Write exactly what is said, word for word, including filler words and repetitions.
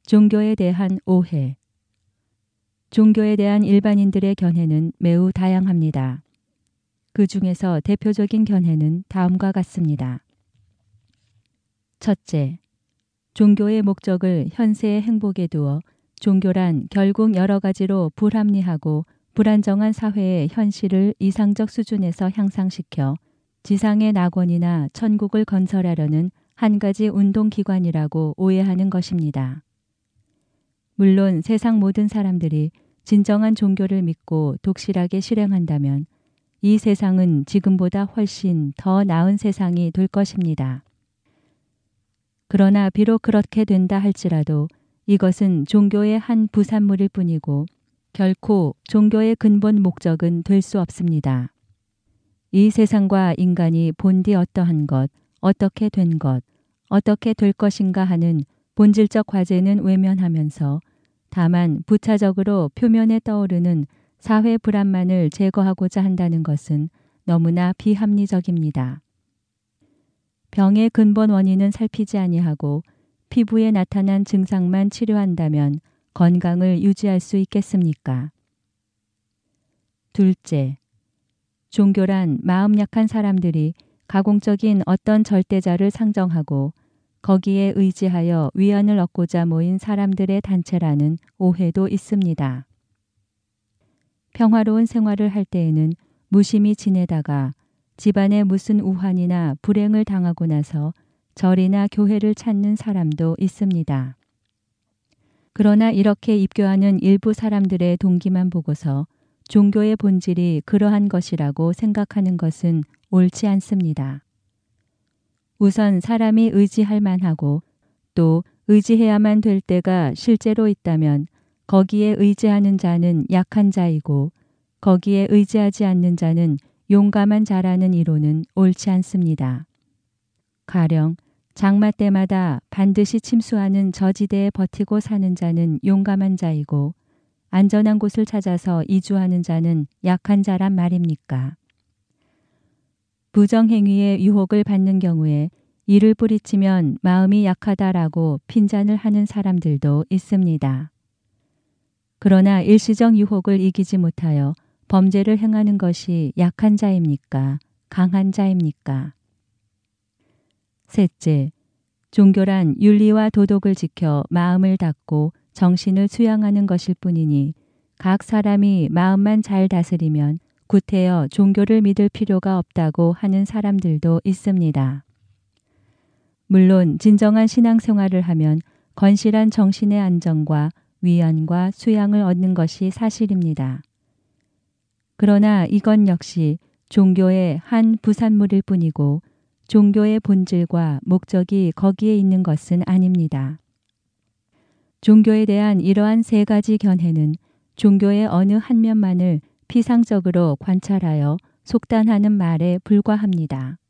종교에 대한 오해. 종교에 대한 일반인들의 견해는 매우 다양합니다. 그 중에서 대표적인 견해는 다음과 같습니다. 첫째, 종교의 목적을 현세의 행복에 두어 종교란 결국 여러 가지로 불합리하고 불안정한 사회의 현실을 이상적 수준에서 향상시켜 지상의 낙원이나 천국을 건설하려는 한 가지 운동기관이라고 오해하는 것입니다. 물론 세상 모든 사람들이 진정한 종교를 믿고 독실하게 실행한다면 이 세상은 지금보다 훨씬 더 나은 세상이 될 것입니다. 그러나 비록 그렇게 된다 할지라도 이것은 종교의 한 부산물일 뿐이고 결코 종교의 근본 목적은 될 수 없습니다. 이 세상과 인간이 본디 어떠한 것, 어떻게 된 것, 어떻게 될 것인가 하는 본질적 과제는 외면하면서 다만 부차적으로 표면에 떠오르는 사회 불안만을 제거하고자 한다는 것은 너무나 비합리적입니다. 병의 근본 원인은 살피지 아니하고 피부에 나타난 증상만 치료한다면 건강을 유지할 수 있겠습니까? 둘째, 종교란 마음 약한 사람들이 가공적인 어떤 절대자를 상정하고 거기에 의지하여 위안을 얻고자 모인 사람들의 단체라는 오해도 있습니다. 평화로운 생활을 할 때에는 무심히 지내다가 집안에 무슨 우환이나 불행을 당하고 나서 절이나 교회를 찾는 사람도 있습니다. 그러나 이렇게 입교하는 일부 사람들의 동기만 보고서 종교의 본질이 그러한 것이라고 생각하는 것은 옳지 않습니다. 우선 사람이 의지할 만하고 또 의지해야만 될 때가 실제로 있다면 거기에 의지하는 자는 약한 자이고 거기에 의지하지 않는 자는 용감한 자라는 이론은 옳지 않습니다. 가령 장마 때마다 반드시 침수하는 저지대에 버티고 사는 자는 용감한 자이고 안전한 곳을 찾아서 이주하는 자는 약한 자란 말입니까? 부정행위의 유혹을 받는 경우에 이를 뿌리치면 마음이 약하다라고 핀잔을 하는 사람들도 있습니다. 그러나 일시적 유혹을 이기지 못하여 범죄를 행하는 것이 약한 자입니까? 강한 자입니까? 셋째, 종교란 윤리와 도덕을 지켜 마음을 닫고 정신을 수양하는 것일 뿐이니 각 사람이 마음만 잘 다스리면 구태여 종교를 믿을 필요가 없다고 하는 사람들도 있습니다. 물론 진정한 신앙생활을 하면 건실한 정신의 안정과 위안과 수양을 얻는 것이 사실입니다. 그러나 이건 역시 종교의 한 부산물일 뿐이고 종교의 본질과 목적이 거기에 있는 것은 아닙니다. 종교에 대한 이러한 세 가지 견해는 종교의 어느 한 면만을 피상적으로 관찰하여 속단하는 말에 불과합니다.